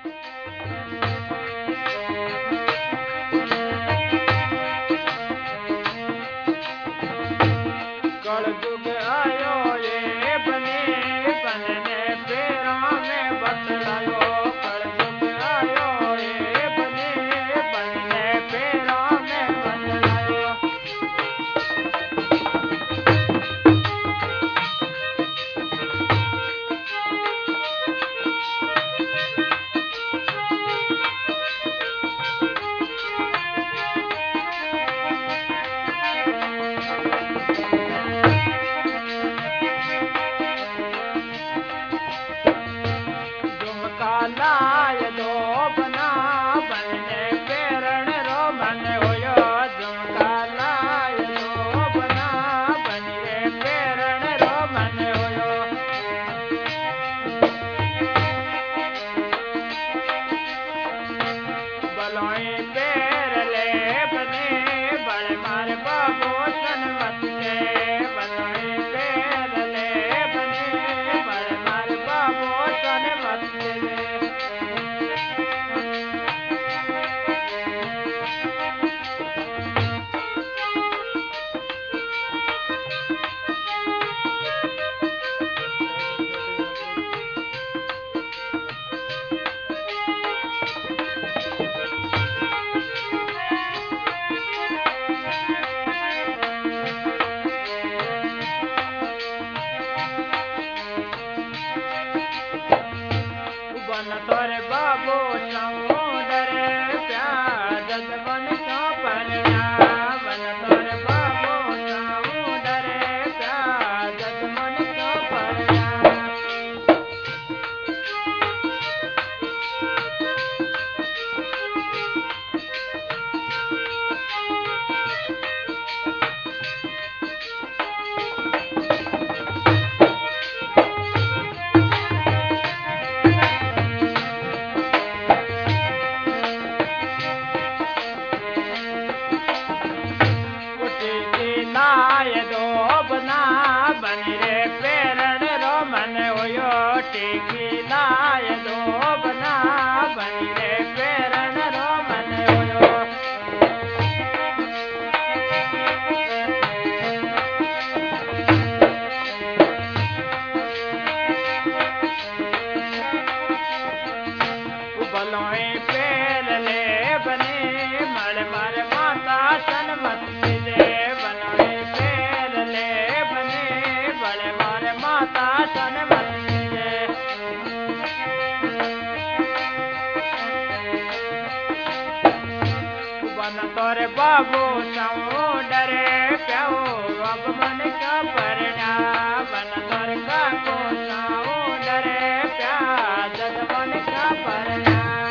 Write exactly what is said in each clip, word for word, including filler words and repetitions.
बाबू साऊ डरे प्याओ अब मन का परना बन तर का को साऊ डरे प्या जद मन का परना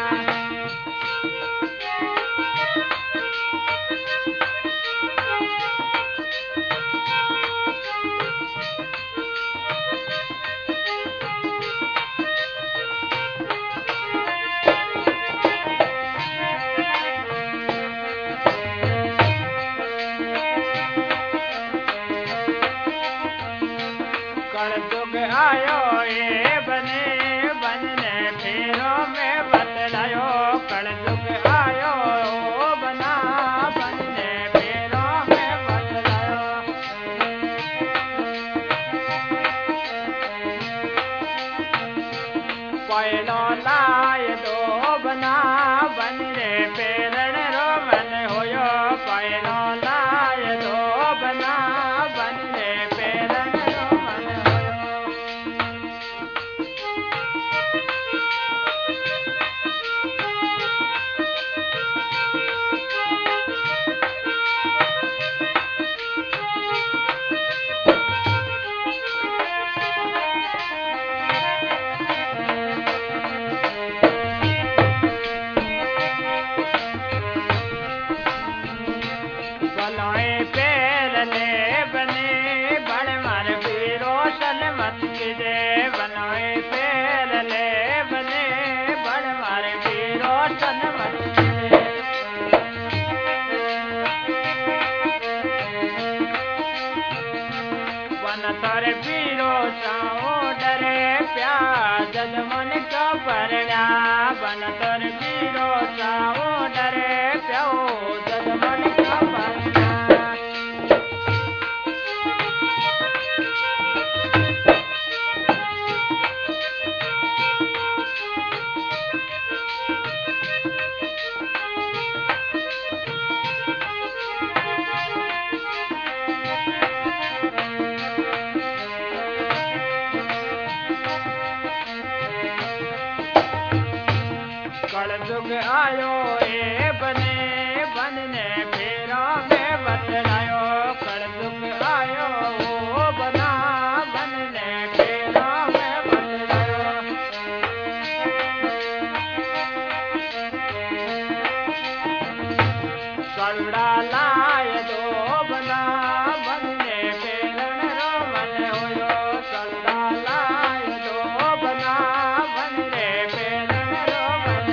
आयो ये बने बनने फेरो में बतलायो कल जुग आयो बना बनने फेरो में बतलायो पहलो लाय दो बना बनने पेरण रो मन होयो पहलो लाय दो बना बनने पेरण तोरे पीरो साओ डरे प्या जद मन का परना बन तर पीरो साओ डरे प्यो जद मन का परना कलयुग आयो ए बने बनने फेरा में बतलायो कलयुग आयो ओ बना बनने फेरा में बतलायो करुड़ा लाय दो बना बनने फेरन रो मन होयो करुड़ा लाय दो बना बनने फेरन रो मन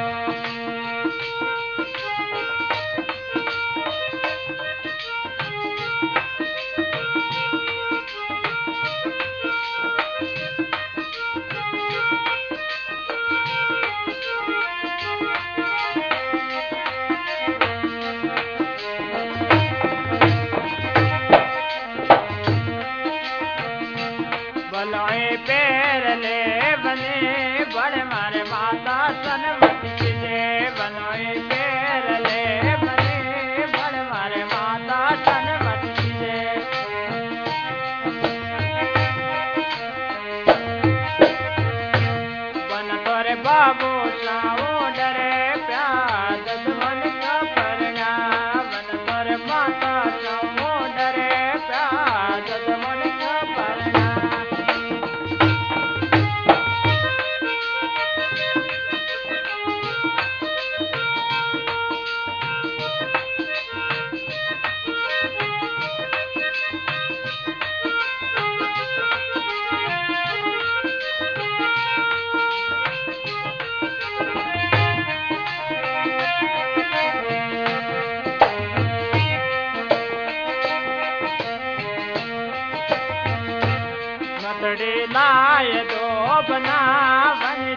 बलोए पैर ले बने बड़े मारे माता सन मत कीजे बलोए पैर ले बने बड़े मारे माता सन मत कीजे बन तोरे बाबू साओ डरे प्यार मन का परना बन तोरे माता साओ डरे प्यार मन का परना नतड़ी लाय दो बना बन